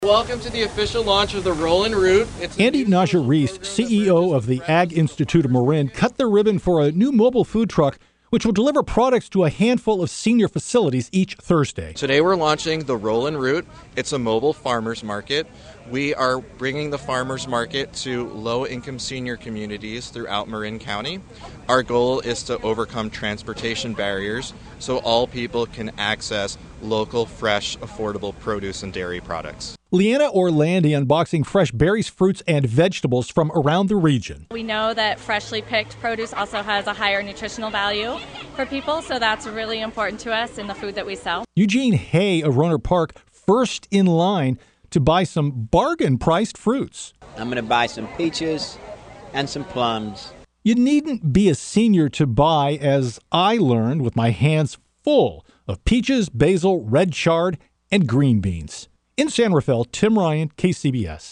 Welcome to the official launch of the Rollin' Root. Andy Najarice, CEO of the Ag Institute of Marin, cut the ribbon for a new mobile food truck which will deliver products to a handful of senior facilities each Thursday. Today we're launching the Rollin' Root. It's a mobile farmers market. We are bringing the farmers market to low-income senior communities throughout Marin County. Our goal is to overcome transportation barriers so all people can access local, fresh, affordable produce and dairy products. Leanna Orlandi unboxing fresh berries, fruits, and vegetables from around the region. We know that freshly picked produce also has a higher nutritional value for people, so that's really important to us in the food that we sell. Eugene Hay of Rohnert Park, first in line to buy some bargain-priced fruits. I'm going to buy some peaches and some plums. You needn't be a senior to buy, as I learned with my hands full of peaches, basil, red chard, and green beans. In San Rafael, Tim Ryan, KCBS.